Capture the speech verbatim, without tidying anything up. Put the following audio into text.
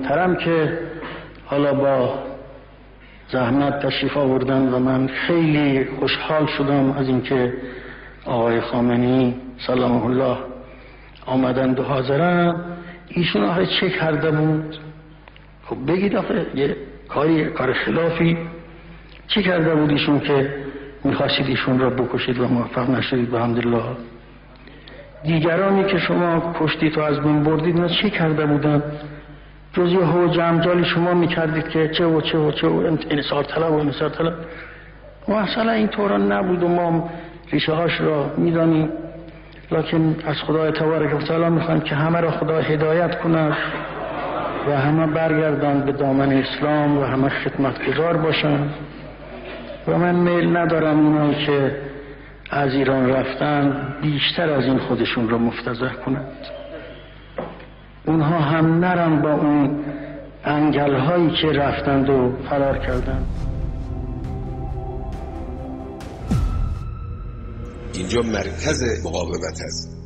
محترم که حالا با زحمت تشریف آوردن و من خیلی خوشحال شدم از اینکه آقای خامنه‌ای سلام الله آمدند و حاضرن. ایشون آخه چه کرده بود؟ خب بگید آخه یه کاری کار خلافی چه کرده بود ایشون که میخواستید ایشون را بکشید و موفق نشدید؟ به حمدالله. دیگرانی که شما کشتید و از بین بردید اینا چه کرده بودن؟ جز یه هو جمجالی شما میکردید که چه و چه و چه و انصار طلب و انصار طلب. و اصلا این طوران نبود و ما ریشه هاش را میدانیم. لکن از خدای تبارک و تعالی میخوایم که همه را خدا هدایت کند و همه برگردن به دامن اسلام و همه خدمتگزار باشن. و من میل ندارم اونایی که از ایران رفتن بیشتر از این خودشون را مفتضح کنند. اونها هم نرن با اون انگل هایی که رفتند و فرار کردند. اینجا مرکز مقاومت است.